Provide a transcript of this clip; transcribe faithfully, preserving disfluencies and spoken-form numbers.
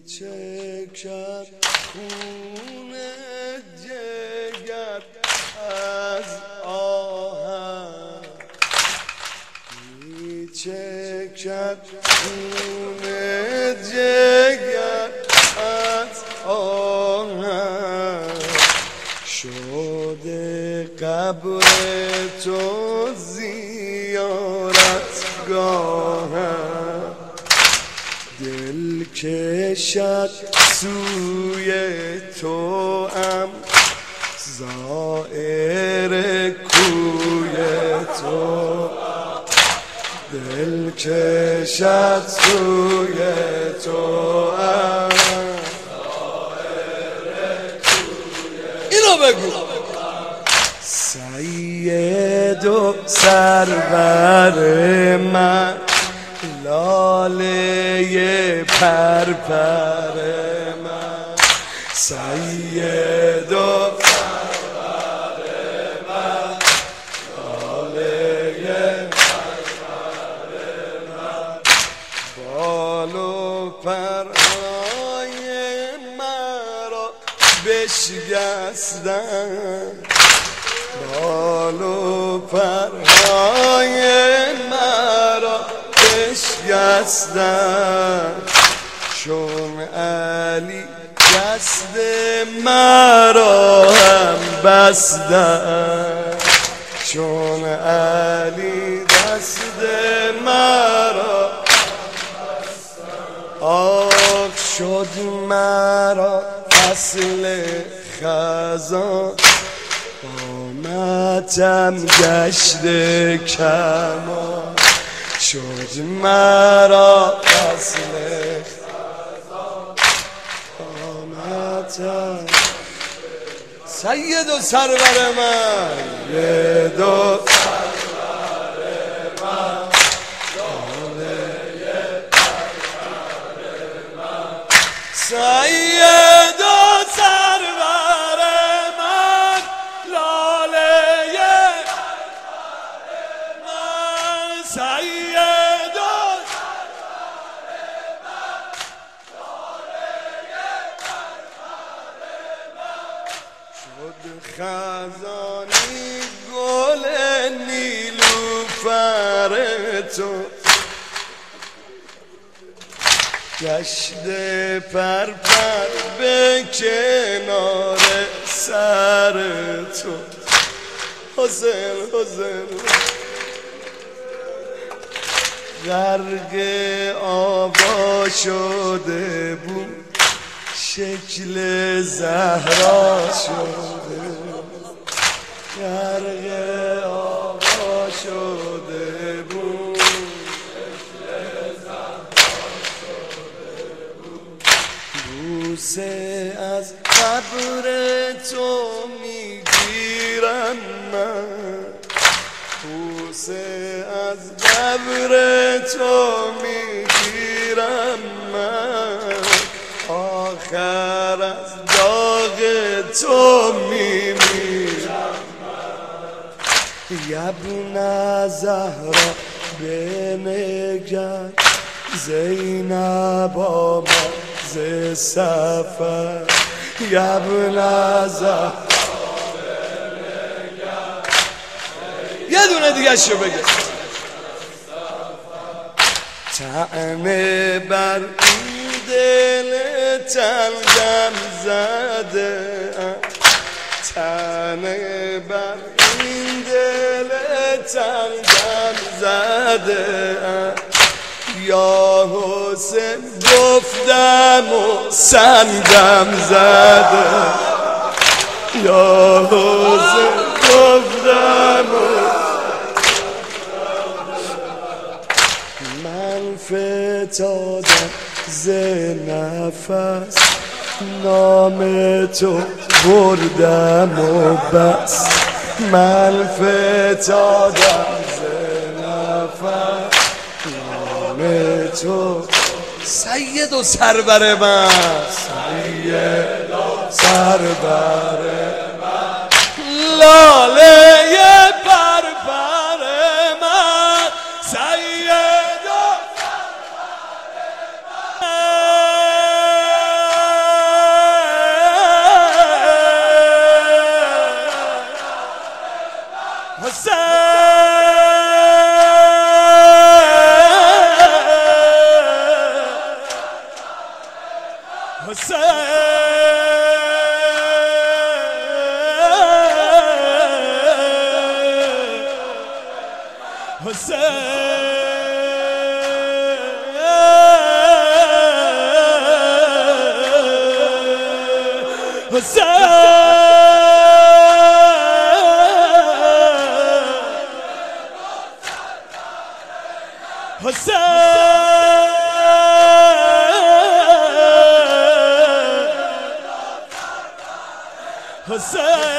چکد خون جگر از آهن، می چکد خون جگر از آهن، شده قبر تو زیارتگاهم، دل کشد سوی تو ام زائر کوی تو، دل کشد سوی تو ام زائر کوی. اینو بگو. سید و سرور من، لاله پرپر من، سید و سرور من، لاله پرپر من، بال و پرهای مرا بشکستن، بال و پرهای مرا بشکستن، چون علی دست مرا هم بستن، چون علی دست مرا آه شد مرا فصل خزان، آمدم گشت کمان، شد مرا فصل خزان، آمدم سید و سرور من، سید و سرور من، لاله پرپر من، سید و سرور من، لاله پرپر من، سید و سرور من، لاله پرپر من، شد خزانی گل نیلوفر تو، گشت پرپر به کنار سر تو، حسین حسین غرق آبا شده بود، شکل زهرا شده، غرق آبا شده بود، شکل زهرا شده بود، بوسه از قبر تو میگیرم من، بوسه از قبر تو میگیرم من، آخر از داغ تو میمیرم من، یبن زهرا بنگر زینب آمد ز سفر، یبن زهرا بنگر، یه دونه دیگه شو بگه، طعنه بر این دل تنگم زده، طعنه بر این دل تنگم زده، یا حسین گفتم و سنگم زده، یا حسین گفتم و من فتادم ز نفس، نام تو بردم و بس، من فتادم ز نفس، نام تو سید و سرور من، سید و سرور من، لاله پرپر من، سید و سرور من. حسین